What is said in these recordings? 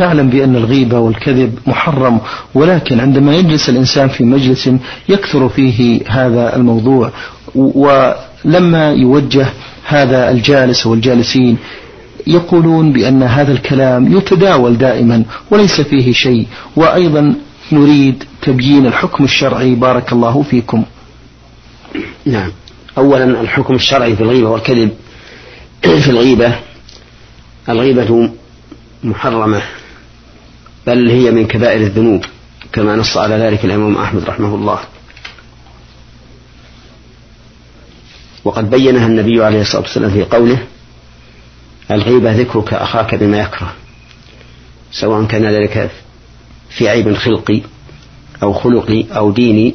نعلم بأن الغيبة والكذب محرم، ولكن عندما يجلس الإنسان في مجلس يكثر فيه هذا الموضوع، ولما يوجه هذا الجالس والجالسين يقولون بأن هذا الكلام يتداول دائما وليس فيه شيء. وأيضا نريد تبيين الحكم الشرعي بارك الله فيكم. نعم، أولا الحكم الشرعي في الغيبة والكذب. في الغيبة محرمة، بل هي من كبائر الذنوب كما نص على ذلك الإمام أحمد رحمه الله، وقد بينها النبي عليه الصلاة والسلام في قوله: الغيبة ذكرك أخاك بما يكره، سواء كان ذلك في عيب خلقي أو خلقي أو ديني،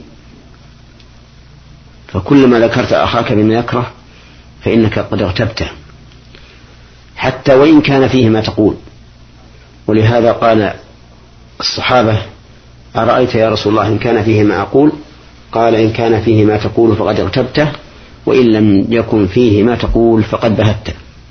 فكلما ذكرت أخاك بما يكره فإنك قد اغتبته، حتى وإن كان فيه ما تقول. ولهذا قال الصحابة: أرأيت يا رسول الله إن كان فيه ما أقول؟ قال: إن كان فيه ما تقول فقد اغتبته، وإن لم يكن فيه ما تقول فقد بهته.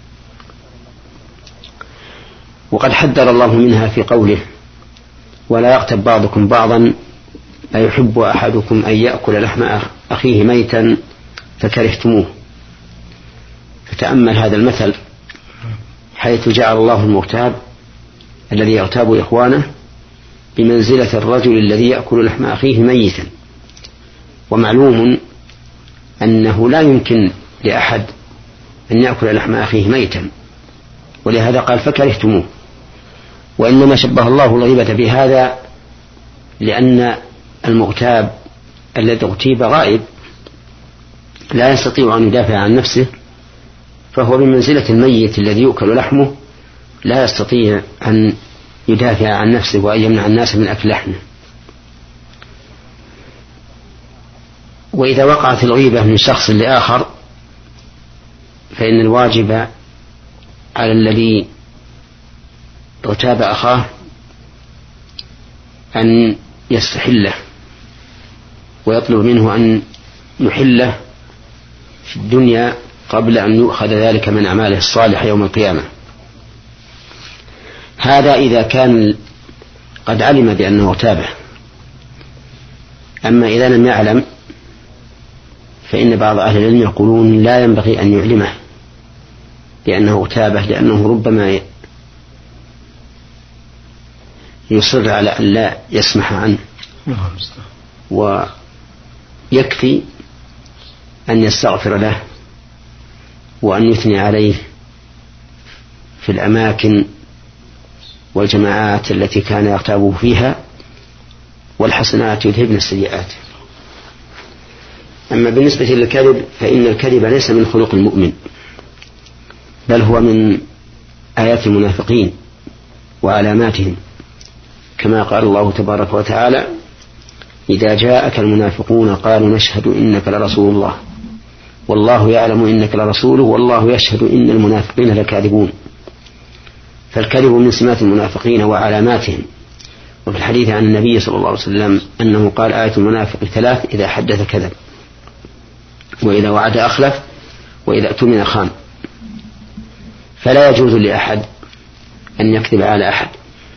وقد حذر الله منها في قوله: ولا يغتب بعضكم بعضا أيحب أحدكم أن يأكل لحم أخيه ميتا فكرهتموه. فتأمل هذا المثل، حيث جعل الله المغتاب الذي يغتاب إخوانه بمنزلة الرجل الذي يأكل لحم أخيه ميتا. ومعلوم أنه لا يمكن لأحد أن يأكل لحم أخيه ميتا، ولهذا قال فكرهتموه. وإنما شبه الله الغيبة بهذا لأن المغتاب الذي اغتيب غائب لا يستطيع أن يدافع عن نفسه، فهو بمنزلة الميت الذي يؤكل لحمه لا يستطيع أن يدافع عن نفسه وأن يمنع الناس من أكل لحمه. وإذا وقعت الغيبة من شخص لآخر فإن الواجب على الذي اغتاب أخاه أن يستحله ويطلب منه أن يحله في الدنيا قبل أن يؤخذ ذلك من أعماله الصالحة يوم القيامة. هذا إذا كان قد علم بأنه اغتابه. أما إذا لم يعلم فإن بعض أهل العلم يقولون لا ينبغي أن يعلمه بأنه اغتابه، لأنه ربما يصر على أن لا يسمح عنه، ويكفي أن يستغفر له وأن يثني عليه في الأماكن والجماعات التي كان يغتابه فيها، والحسنات يذهبن السيئات. أما بالنسبة للكذب فإن الكذب ليس من خلق المؤمن، بل هو من آيات المنافقين وعلاماتهم، كما قال الله تبارك وتعالى: إذا جاءك المنافقون قالوا نشهد إنك لرسول الله والله يعلم إنك لرسوله والله يشهد إن المنافقين لكاذبون. فالكذب من سمات المنافقين وعلاماتهم. وفي الحديث عن النبي صلى الله عليه وسلم أنه قال: آية المنافق 3: إذا حدث كذب، وإذا وعد أخلف، وإذا اؤتمن خان. فلا يجوز لأحد أن يكذب على أحد،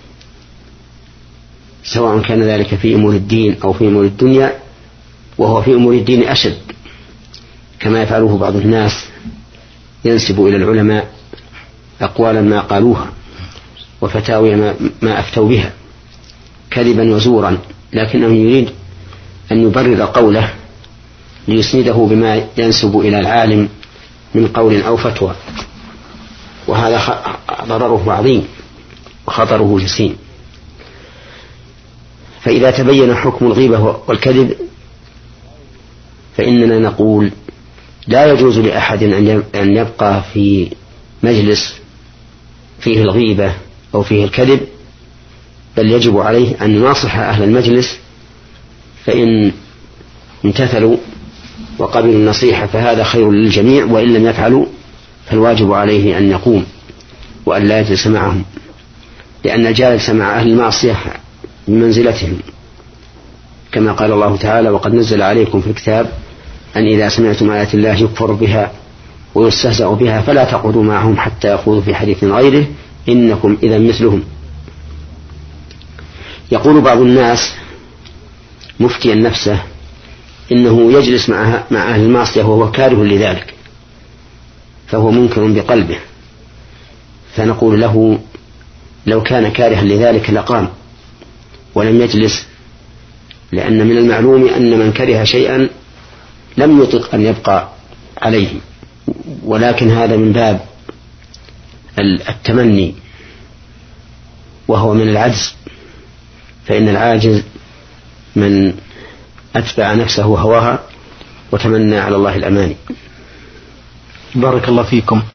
سواء كان ذلك في أمور الدين أو في أمور الدنيا، وهو في أمور الدين أشد، كما يفعله بعض الناس، ينسب إلى العلماء أقوالا ما قالوها وفتاوي ما أفتوا بها كذبا وزورا، لكنه يريد أن يبرر قوله ليسنده بما ينسب إلى العالم من قول أو فتوى، وهذا ضرره عظيم وخطره جسيم. فإذا تبين حكم الغيبة والكذب فإننا نقول لا يجوز لأحد أن يبقى في مجلس فيه الغيبة أو فيه الكذب، بل يجب عليه أن يناصح أهل المجلس، فإن امتثلوا وقبلوا النصيحة فهذا خير للجميع، وإن لم يفعلوا فالواجب عليه أن يقوم وأن لا يجلس معهم، لأن الجالس مع أهل المعصية بمنزلتهم، كما قال الله تعالى: وقد نزل عليكم في الكتاب أن إذا سمعتم آيات الله يكفر بها ويستهزأ بها فلا تقعدوا معهم حتى يخوضوا في حديث غيره إنكم إذا مثلهم. يقول بعض الناس مفتيا نفسه إنه يجلس مع أهل المعصية وهو كاره لذلك، فهو منكر بقلبه، فنقول له لو كان كارها لذلك لقام ولم يجلس، لأن من المعلوم أن من كره شيئا لم يطق أن يبقى عليه، ولكن هذا من باب التمني وهو من العجز، فإن العاجز من أتبع نفسه هواها وتمنى على الله الأماني. بارك الله فيكم.